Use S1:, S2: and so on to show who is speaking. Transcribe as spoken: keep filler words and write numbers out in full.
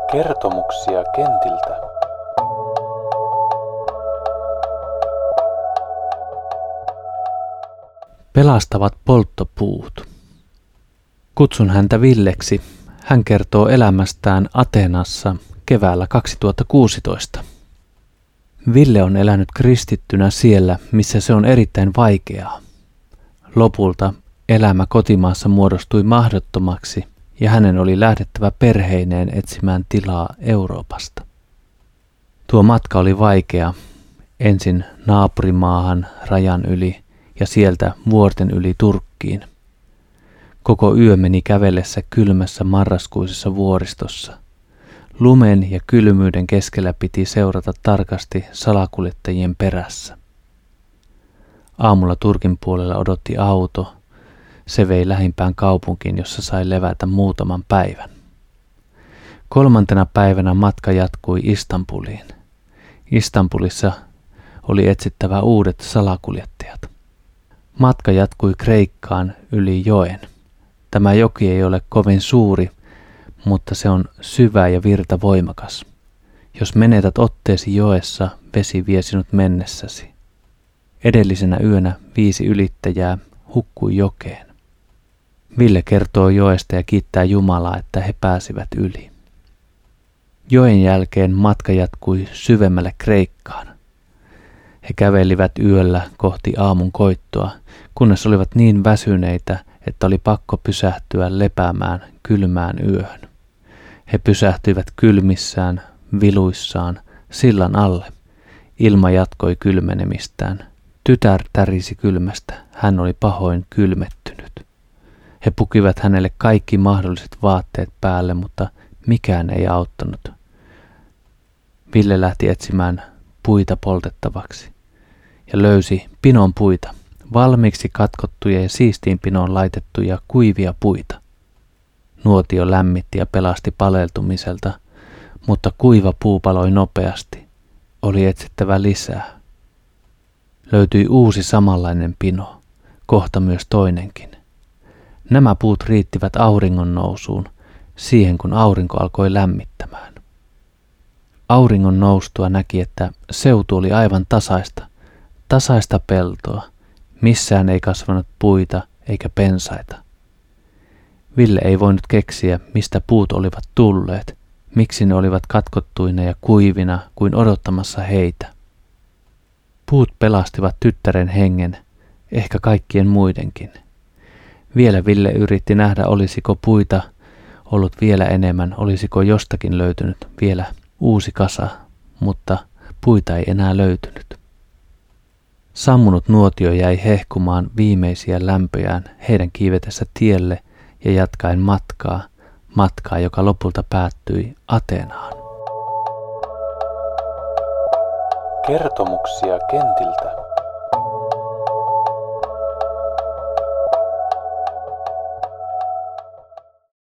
S1: Kertomuksia kentiltä. Pelastavat polttopuut. Kutsun häntä Villeksi. Hän kertoo elämästään Ateenassa keväällä kaksituhattakuusitoista. Ville on elänyt kristittynä siellä, missä se on erittäin vaikeaa. Lopulta elämä kotimaassa muodostui mahdottomaksi ja hänen oli lähdettävä perheineen etsimään tilaa Euroopasta. Tuo matka oli vaikea, ensin naapurimaahan rajan yli ja sieltä vuorten yli Turkkiin. Koko yö meni kävellessä kylmässä marraskuisessa vuoristossa. Lumen ja kylmyyden keskellä piti seurata tarkasti salakuljettajien perässä. Aamulla Turkin puolella odotti auto. Se vei lähimpään kaupunkiin, jossa sai levätä muutaman päivän. Kolmantena päivänä matka jatkui Istanbuliin. Istanbulissa oli etsittävä uudet salakuljettajat. Matka jatkui Kreikkaan yli joen. Tämä joki ei ole kovin suuri, mutta se on syvä ja virta voimakas. Jos menetät otteesi joessa, vesi vie sinut mennessäsi. Edellisenä yönä viisi ylittäjää hukkui jokeen. Ville kertoo joesta ja kiittää Jumalaa, että he pääsivät yli. Joen jälkeen matka jatkui syvemmälle Kreikkaan. He kävelivät yöllä kohti aamun koittoa, kunnes olivat niin väsyneitä, että oli pakko pysähtyä lepäämään kylmään yöhön. He pysähtyivät kylmissään, viluissaan, sillan alle. Ilma jatkoi kylmenemistään. Tytär tärisi kylmästä, hän oli pahoin kylmettynyt. He pukivat hänelle kaikki mahdolliset vaatteet päälle, mutta mikään ei auttanut. Ville lähti etsimään puita poltettavaksi ja löysi pinon puita, valmiiksi katkottuja ja siistiin pinoon laitettuja kuivia puita. Nuotio lämmitti ja pelasti paleltumiselta, mutta kuiva puu paloi nopeasti. Oli etsittävä lisää. Löytyi uusi samanlainen pino, kohta myös toinenkin. Nämä puut riittivät auringon nousuun, siihen kun aurinko alkoi lämmittämään. Auringon noustua näki, että seutu oli aivan tasaista, tasaista peltoa. Missään ei kasvanut puita eikä pensaita. Ville ei voinut keksiä, mistä puut olivat tulleet, miksi ne olivat katkottuina ja kuivina kuin odottamassa heitä. Puut pelastivat tyttären hengen, ehkä kaikkien muidenkin. Vielä Ville yritti nähdä, olisiko puita ollut vielä enemmän, olisiko jostakin löytynyt vielä uusi kasa, mutta puita ei enää löytynyt. Sammunut nuotio jäi hehkumaan viimeisiä lämpöjään heidän kiivetessä tielle ja jatkaen matkaa, matkaa, joka lopulta päättyi Ateenaan. Kertomuksia kentiltä.